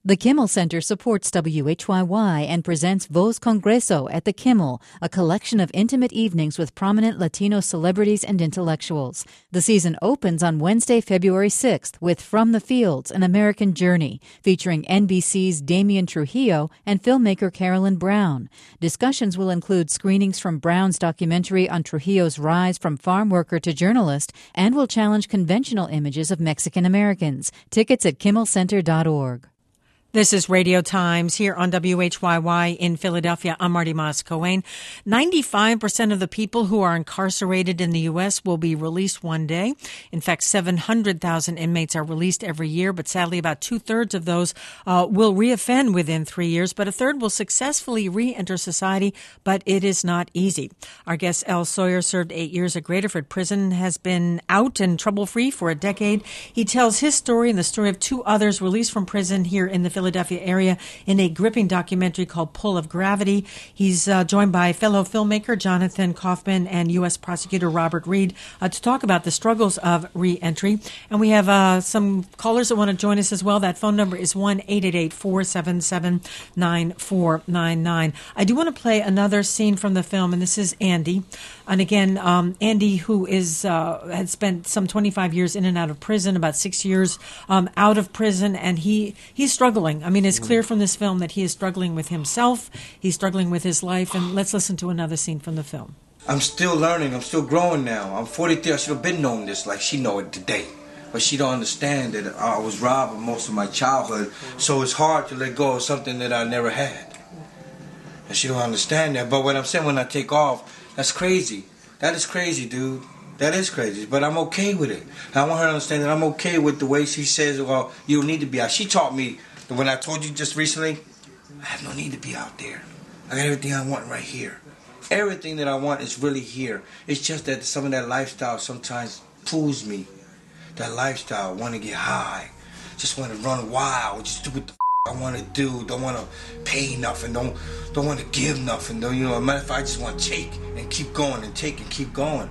The Kimmel Center supports W H Y Y and presents Voz Congreso at the Kimmel, a collection of intimate evenings with prominent Latino celebrities and intellectuals. The season opens on Wednesday, February sixth with From the Fields, An American Journey, featuring N B C's Damian Trujillo and filmmaker Carolyn Brown. Discussions will include screenings from Brown's documentary on Trujillo's rise from farm worker to journalist and will challenge conventional images of Mexican Americans. Tickets at kimmel center dot org. This is Radio Times here on W H Y Y in Philadelphia. I'm Marty Mas-Cohen. ninety-five percent of the people who are incarcerated in the U S will be released one day. In fact, seven hundred thousand inmates are released every year, but sadly about two-thirds of those uh, will reoffend within three years, but a third will successfully re-enter society, but it is not easy. Our guest, El Sawyer, served eight years at Graterford Prison, has been out and trouble-free for a decade. He tells his story and the story of two others released from prison here in the Philadelphia Philadelphia area in a gripping documentary called Pull of Gravity. He's uh, joined by fellow filmmaker Jonathan Kaufman and U S Prosecutor Robert Reed uh, to talk about the struggles of reentry. And we have uh, some callers that want to join us as well. That phone number is one eight eight eight, four seven seven, nine four nine nine. I do want to play another scene from the film, and this is Andy. And again, um, Andy, who is uh, had spent some twenty-five years in and out of prison, about six years um, out of prison, and he he's struggling. I mean, it's clear from this film that he is struggling with himself. He's struggling with his life. And let's listen to another scene from the film. I'm still learning. I'm still growing now. I'm forty-three. I should have been known this like she know it today. But she don't understand that I was robbed of most of my childhood. So it's hard to let go of something that I never had. And she don't understand that. But what I'm saying when I take off, that's crazy. That is crazy, dude. That is crazy. But I'm okay with it. And I want her to understand that I'm okay with the way she says, well, you don't need to be out. She taught me that when I told you just recently, I have no need to be out there. I got everything I want right here. Everything that I want is really here. It's just that some of that lifestyle sometimes pulls me. That lifestyle, want to get high, just want to run wild, just do what the f- I want to do, don't want to pay nothing, don't don't want to give nothing. Don't, you know, as a matter of fact, I just want to take and keep going and take and keep going.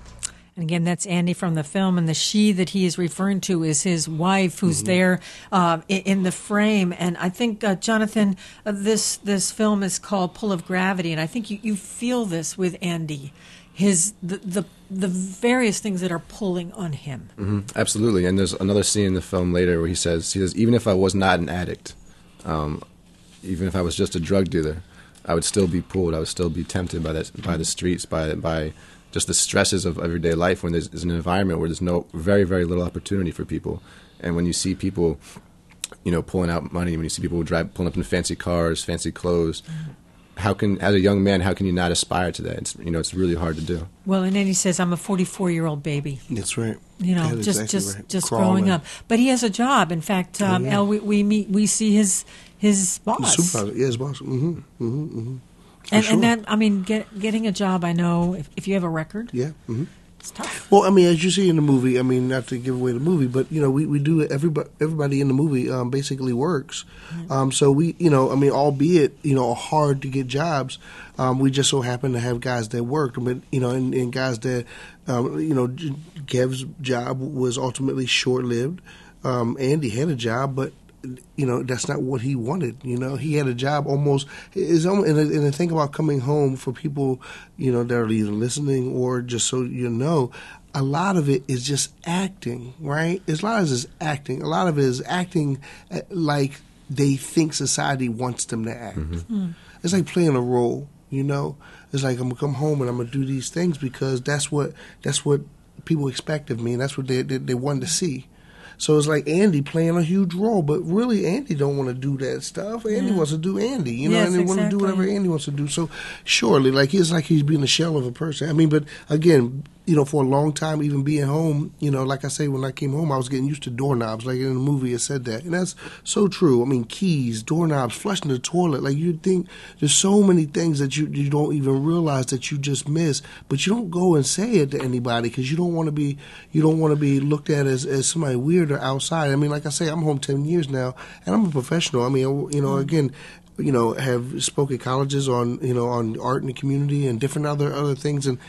And again, that's Andy from the film, and the she that he is referring to is his wife, who's mm-hmm. there uh, in, in the frame. And I think, uh, Jonathan, uh, this this film is called Pull of Gravity, and I think you, you feel this with Andy, his the, the the various things that are pulling on him. Mm-hmm. Absolutely, and there's another scene in the film later where he says, he says, even if I was not an addict, um, even if I was just a drug dealer, I would still be pulled. I would still be tempted by that, by the streets, by by. just the stresses of everyday life when there's, there's an environment where there's no very, very little opportunity for people. And when you see people, you know, pulling out money, when you see people drive, pulling up in fancy cars, fancy clothes, how can, as a young man, how can you not aspire to that? It's, you know, it's really hard to do. Well, and then he says, I'm a forty-four-year-old baby. That's right. You know, That's just exactly just right. just Crawling. growing up. But he has a job. In fact, um, oh, yeah. El, we, we meet, we see his his boss. The supervisor, yeah, his boss. Mm-hmm, mm-hmm, mm-hmm. And, sure. and that, I mean, get, getting a job, I know, if, if you have a record, yeah, mm-hmm. it's tough. Well, I mean, as you see in the movie, I mean, not to give away the movie, but, you know, we, we do, everybody, everybody in the movie um, basically works. Mm-hmm. Um, so we, you know, I mean, albeit, you know, hard to get jobs, um, we just so happen to have guys that worked, but, you know, and, and guys that, um, you know, Kev's job was ultimately short-lived. Um, Andy had a job, but, you know, that's not what he wanted. You know, he had a job almost. Is and the, and the thing about coming home for people, you know, that are either listening or just so you know, a lot of it is just acting, right? It's a lot of it is acting. A lot of it is acting like they think society wants them to act. Mm-hmm. Mm. It's like playing a role. You know, it's like I'm gonna come home and I'm gonna do these things because that's what that's what people expect of me, and that's what they they, they want to see. So it's like Andy playing a huge role, but really Andy don't want to do that stuff. Andy yeah. wants to do Andy, you know, yes, and they exactly. want to do whatever Andy wants to do. So surely, like it's like he's being a shell of a person. I mean, but again, you know, for a long time, even being home, you know, like I say, when I came home, I was getting used to doorknobs. Like in the movie, it said that, and that's so true. I mean, keys, doorknobs, flushing the toilet. Like you'd think there's so many things that you you don't even realize that you just miss, but you don't go and say it to anybody because you don't want to be you don't want to be looked at as as somebody weird or outside. I mean, like I say, I'm home ten years now, and I'm a professional. I mean, you know, again. You know, have spoke at colleges on you know on art in the community and different other other things, and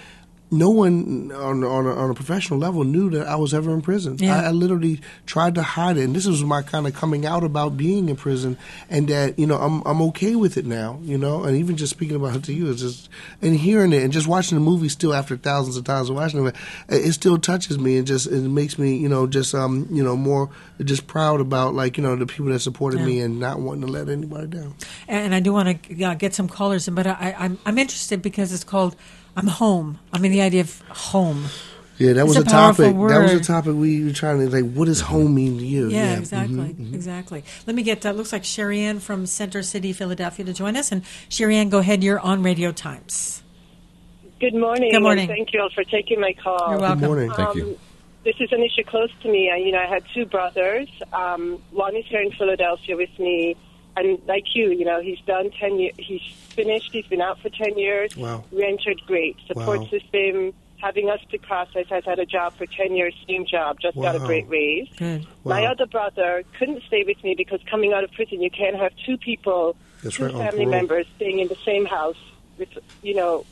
no one on on a, on a professional level knew that I was ever in prison. Yeah. I, I literally tried to hide it, and this was my kind of coming out about being in prison, and that you know I'm I'm okay with it now, you know. And even just speaking about it to you, it's just and hearing it and just watching the movie still after thousands of times of watching it, it still touches me and just it makes me you know just um you know more just proud about like you know the people that supported Yeah. me and not wanting to let anybody down. And I do want to uh, get some callers in, but I, I'm I'm interested because it's called I'm home. I mean, the idea of home. Yeah, that It's was a a, powerful topic. That was a word. topic we were trying to like. What does home mean to you? Yeah, exactly, mhm, mhm. exactly. Let me get. Uh, looks like Sherry Ann from Center City, Philadelphia, to join us. And Sherry Ann, go ahead. You're on Radio Times. Good morning. Good morning. And thank you all for taking my call. You're welcome. Good morning. Thank Um, you. This is an issue close to me. I, you know, I had two brothers. Um, one is here in Philadelphia with me, and like you, you know, he's done ten years. He's finished. He's been out for ten years. Wow. Re-entered great support Wow. system. Having us to process. Has had a job for ten years. Same job. Just got a Wow. great raise. Good. My Wow. other brother couldn't stay with me because coming out of prison, you can't have two people, That's two right, on family parole. members staying in the same house with, you know,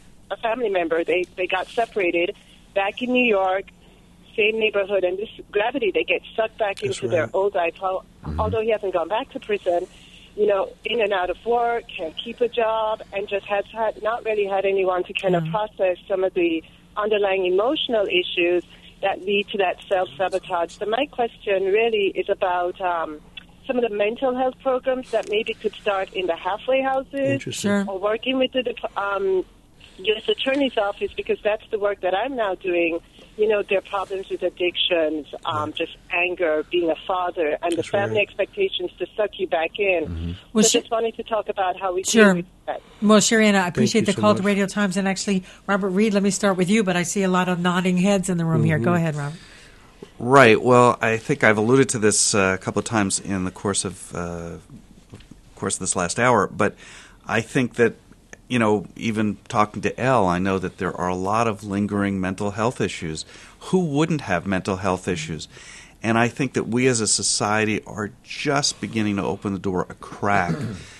a family member. They they got separated back in New York, same neighborhood, and this gravity, they get sucked back That's into their right. old life. Al- Mm-hmm. Although he hasn't gone back to prison, you know, in and out of work, can't keep a job, and just has had not really had anyone to kind of process some of the underlying emotional issues that lead to that self-sabotage. So my question really is about um, some of the mental health programs that maybe could start in the halfway houses Interesting. Sure. or working with the dep- um, U S Attorney's Office, because that's the work that I'm now doing. You know, their problems with addictions, um, just anger, being a father, and the That's family right. expectations to suck you back in. Mm-hmm. Well, so she- just wanted to talk about how we Sure. deal with that. Well, Sherry Ann, I appreciate you the so call much. to Radio Times. And actually, Robert Reed, let me start with you, but I see a lot of nodding heads in the room here. Go ahead, Robert. Right. Well, I think I've alluded to this uh, a couple of times in the course of uh, course of this last hour, but I think that you know, even talking to Elle, I know that there are a lot of lingering mental health issues. Who wouldn't have mental health issues? And I think that we as a society are just beginning to open the door a crack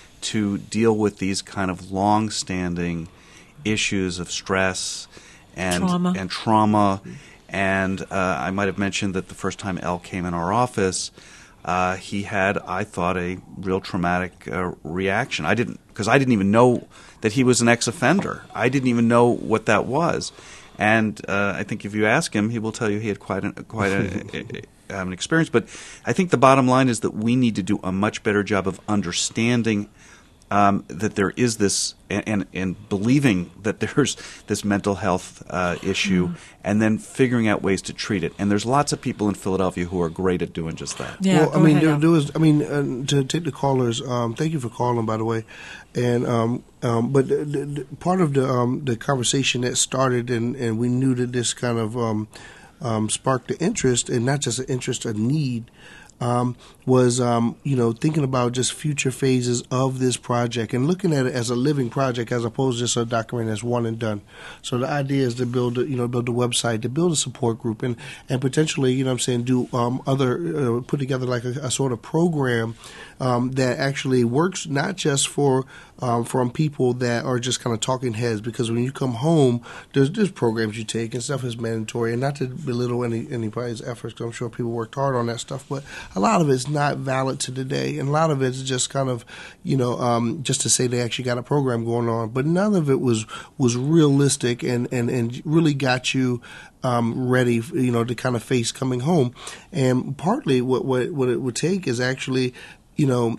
to deal with these kind of long-standing issues of stress and Trauma. and trauma. And uh, I might have mentioned that the first time Elle came in our office, uh, he had, I thought, a real traumatic uh, reaction. I didn't, because I didn't even know that he was an ex-offender. I didn't even know what that was. And uh, I think if you ask him, he will tell you he had quite, a, quite a, a, an experience. But I think the bottom line is that we need to do a much better job of understanding Um, that there is this, and, and, and believing that there's this mental health uh, issue, Mm. and then figuring out ways to treat it. And there's lots of people in Philadelphia who are great at doing just that. Yeah, well, go I mean, ahead, there, Al. there was. I mean, uh, to take the callers. Um, thank you for calling, by the way. And um, um, but the, the, the part of the um, the conversation that started, and, and we knew that this kind of um, um, sparked the interest, and not just an interest, a need. Um, was um, you know thinking about just future phases of this project and looking at it as a living project as opposed to just a document that's one and done. So the idea is to build a, you know build a website, to build a support group, and, and potentially you know what I'm saying do um, other uh, put together like a, a sort of program um, that actually works not just for um, from people that are just kind of talking heads, because when you come home there's there's programs you take and stuff is mandatory, and not to belittle any anybody's efforts, because I'm sure people worked hard on that stuff, but a lot of it's not valid to today, and a lot of it's just kind of, you know, um, just to say they actually got a program going on, but none of it was was realistic and, and, and really got you um, ready, you know, to kind of face coming home. And partly what, what, what it would take is actually, you know,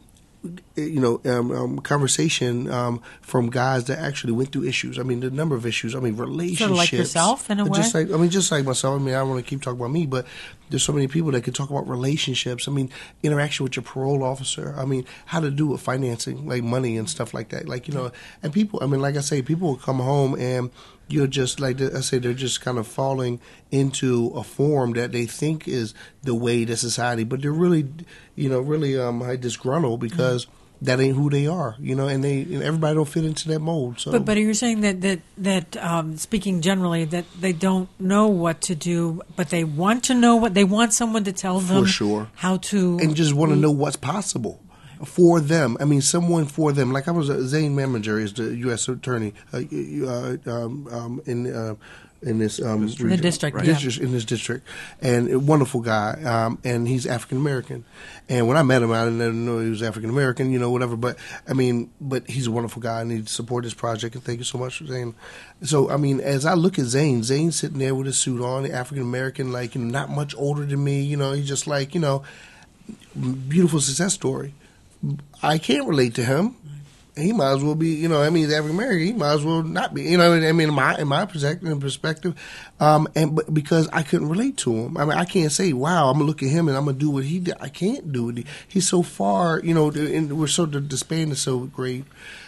you know, um, um, conversation um, from guys that actually went through issues. I mean, the number of issues. I mean, relationships. Sort of like yourself, in a way? Just like, I mean, just like myself. I mean, I don't want to keep talking about me, but there's so many people that can talk about relationships. I mean, interaction with your parole officer. I mean, how to do with financing, like money and stuff like that. Like, you know, and people, I mean, like I say, people will come home and you're just, like I say, they're just kind of falling into a form that they think is the way to society, but they're really, you know, really um, disgruntled because mm-hmm. that ain't who they are, you know, and they and everybody don't fit into that mold. So, But, but you're saying that that that um, speaking generally, that they don't know what to do, but they want to know what they want someone to tell them for sure how to, and just want to know what's possible. for them. I mean, someone for them. Like I was, uh, Zane Meminger is the U S attorney uh, uh, um, um, in uh, in this um, in the district, right. district in this district, and a wonderful guy. Um, and he's African American. And when I met him, I didn't know he was African American, you know, whatever. But I mean, but he's a wonderful guy, and he support this project. And thank you so much, Zane. So I mean, as I look at Zane, Zane's sitting there with his suit on, African American, like, you know, not much older than me. You know, he's just like, you know, beautiful success story. I can't relate to him. He might as well be, you know, I mean, he's African American. He might as well not be, you know. I mean, in my in my perspective, perspective, um, and but because I couldn't relate to him. I mean, I can't say, "Wow, I'm gonna look at him and I'm gonna do what he did." I can't do it. He's so far, you know. And we're so the, the span is so great.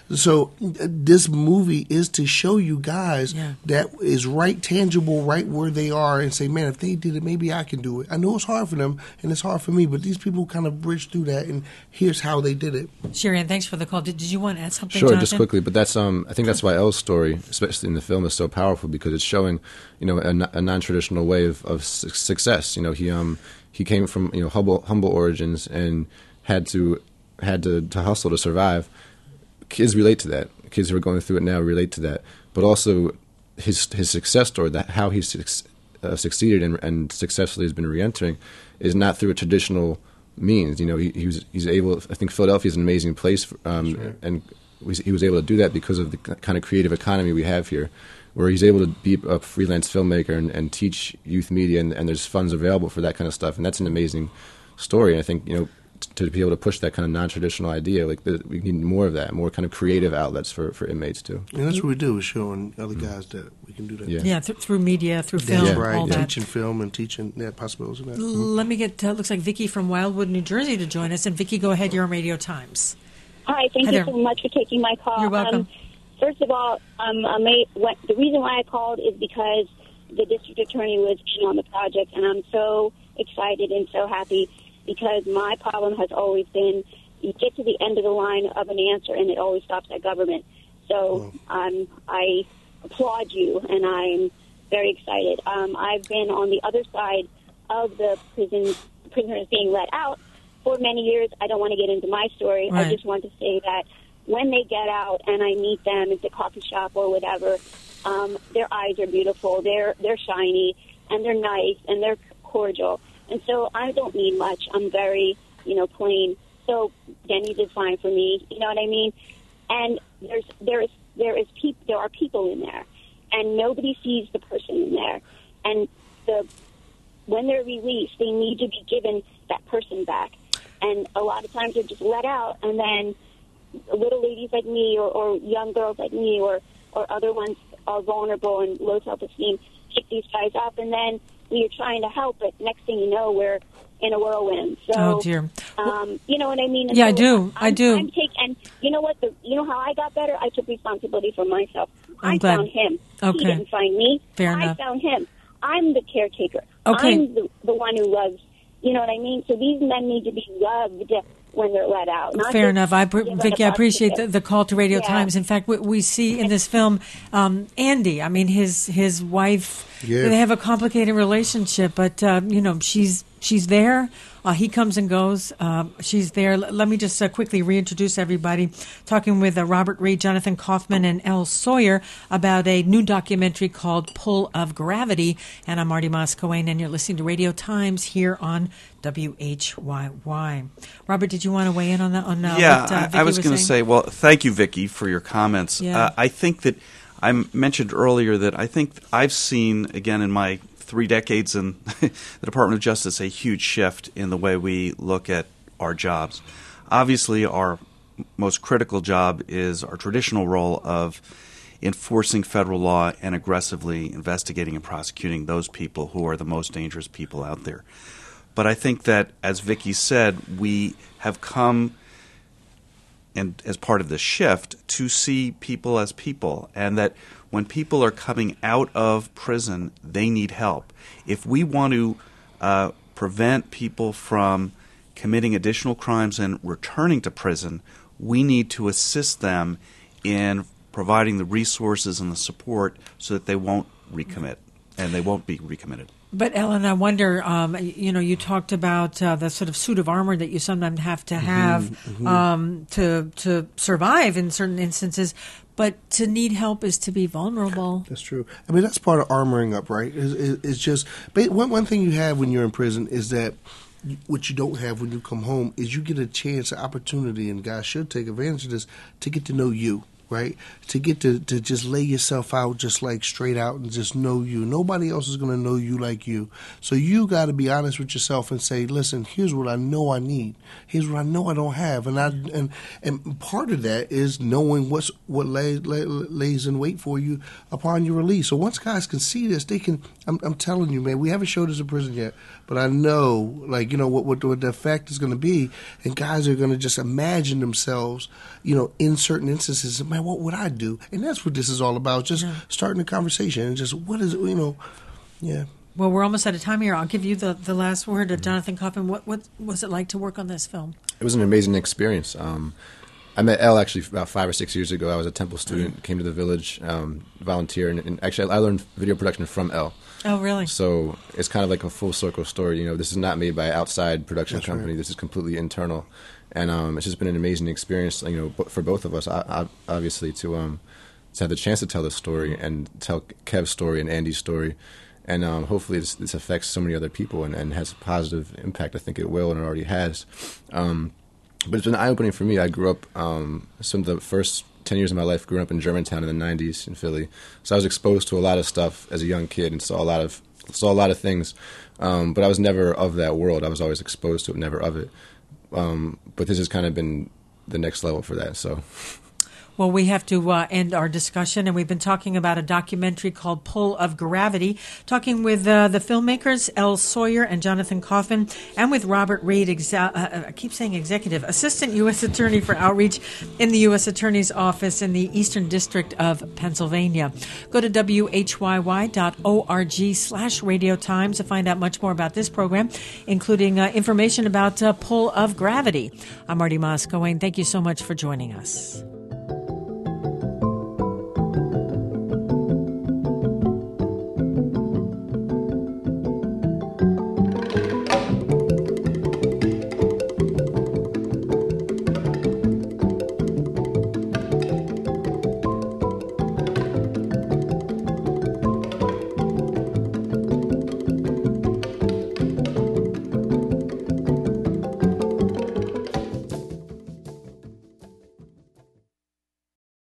So this movie is to show you guys yeah. that is right, tangible, right where they are, and say, man, if they did it, maybe I can do it. I know it's hard for them, and it's hard for me, but these people kind of bridge through that, and here's how they did it. Sherian, thanks for the call. Did, did you want to add something, Sure, Jonathan? just quickly, but that's um, I think that's why Elle's story, especially in the film, is so powerful because it's showing, you know, a, a non-traditional way of, of su- success. You know, he um he came from, you know, humble humble origins and had to had to, to hustle to survive. Kids relate to that. Kids who are going through it now relate to that. But also his his success story, that how he su- uh, succeeded and, and successfully has been reentering, is not through a traditional means. You know, he, he was he's able. I think Philadelphia is an amazing place, for, um, right. and he was able to do that because of the kind of creative economy we have here, where he's able to be a freelance filmmaker and, and teach youth media, and, and there's funds available for that kind of stuff, and that's an amazing story. And I think, you know, to be able to push that kind of non-traditional idea, like the, we need more of that, more kind of creative outlets for, for inmates too. And that's what we do, is showing other guys mm-hmm. that we can do that. Yeah, yeah th- through media, through film, that's right. all yeah. that. Teaching film and teaching yeah, possibilities of that. L- Let me get, uh, looks like Vicki from Wildwood, New Jersey to join us. And Vicki, go ahead, you're on Radio Times. Hi, thank Hi you there. so much for taking my call. You're welcome. Um, first of all, um, I may, what, the reason why I called is because the district attorney was in on the project, and I'm so excited and so happy, because my problem has always been you get to the end of the line of an answer and it always stops at government. So um, I applaud you, and I'm very excited. Um, I've been on the other side of the prison prisoners being let out for many years. I don't want to get into my story. Right. I just want to say that when they get out and I meet them at the coffee shop or whatever, um, their eyes are beautiful, they're they're shiny, and they're nice, and they're cordial. And so I don't need much. I'm very, you know, plain. So Denny's is fine for me. You know what I mean? And there's there is there is peop, there are people in there, and nobody sees the person in there. And the when they're released, they need to be given that person back. And a lot of times they're just let out, and then little ladies like me, or, or young girls like me, or or other ones are vulnerable and low self-esteem, pick these guys up, and then we are trying to help, but next thing you know, we're in a whirlwind. So, oh dear, um, you know what I mean? And yeah, so I do. I'm, I do. I'm take, and you know what? The, you know how I got better? I took responsibility for myself. I'm I glad. found him. Okay. He didn't find me. Fair I enough. found him. I'm the caretaker. Okay. I'm the, the one who loves. You know what I mean? So these men need to be loved when they're let out. Not Fair just enough. I, given Vicki, a I bus appreciate the, ticket. the call to Radio Yeah. Times. In fact, we, we see in this film um, Andy. I mean, his his wife. Yeah. They have a complicated relationship, but uh, you know, she's she's there. Uh, he comes and goes. Uh, she's there. L- let me just uh, quickly reintroduce everybody. Talking with uh, Robert Reed, Jonathan Kaufman, and Elle Sawyer about a new documentary called Pull of Gravity. And I'm Marty Moscowane, and you're listening to Radio Times here on W H Y Y. Robert, did you want to weigh in on that? On uh, yeah, what, uh, I, Vicki I was, was going to saying? say, well, thank you, Vicki, for your comments. Yeah. Uh, I think that I mentioned earlier that I think I've seen, again, in my three decades in the Department of Justice, a huge shift in the way we look at our jobs. Obviously, our most critical job is our traditional role of enforcing federal law and aggressively investigating and prosecuting those people who are the most dangerous people out there. But I think that, as Vicki said, we have come, and as part of the shift, to see people as people, and that when people are coming out of prison, they need help. If we want to uh, prevent people from committing additional crimes and returning to prison, we need to assist them in providing the resources and the support so that they won't recommit, and they won't be recommitted. But Ellen, I wonder, um, you know, you talked about uh, the sort of suit of armor that you sometimes have to have Mm-hmm, mm-hmm. Um, to to survive in certain instances. But to need help is to be vulnerable. That's true. I mean, that's part of armoring up, right? It's, it's just but one one thing you have when you're in prison is that you, what you don't have when you come home is you get a chance, an opportunity, and guys should take advantage of this to get to know you. Right? To get to, to just lay yourself out just like straight out and just know you. Nobody else is going to know you like you. So you got to be honest with yourself and say, listen, here's what I know I need. Here's what I know I don't have. And I and and part of that is knowing what's what lay, lay, lays in wait for you upon your release. So once guys can see this, they can, I'm, I'm telling you, man, we haven't showed this in prison yet, but I know, like, you know, what, what, what the effect is going to be. And guys are going to just imagine themselves, you know, in certain instances, man, what would I do? And that's what this is all about, just yeah. starting a conversation and just what is it, you know, yeah. Well, we're almost out of time here. I'll give you the, the last word. Uh, Jonathan Coffin, what, what was it like to work on this film? It was an amazing experience. Um, I met Elle actually about five or six years ago. I was a Temple student, mm-hmm. came to the village, um, volunteer, and, and actually I learned video production from Elle. Oh, really? So it's kind of like a full circle story. You know, this is not made by an outside production That's company. Right. This is completely internal. And um, it's just been an amazing experience, you know, for both of us, obviously, to um, to have the chance to tell this story and tell Kev's story and Andy's story. And um, hopefully this, this affects so many other people and, and has a positive impact. I think it will, and it already has. Um, but it's been eye-opening for me. I grew up, um, some of the first ten years of my life grew up in Germantown in the nineties in Philly. So I was exposed to a lot of stuff as a young kid and saw a lot of, saw a lot of things. Um, but I was never of that world. I was always exposed to it, never of it. Um, but this has kind of been the next level for that. So, well, we have to uh, end our discussion, and we've been talking about a documentary called Pull of Gravity, talking with uh, the filmmakers Elle Sawyer and Jonathan Coffin, and with Robert Reed, exa- uh, I keep saying executive, Assistant U S Attorney for Outreach in the U S Attorney's Office in the Eastern District of Pennsylvania. Go to W H Y Y dot org slash Radio Times to find out much more about this program, including uh, information about uh, Pull of Gravity. I'm Marty Moscoe, and thank you so much for joining us.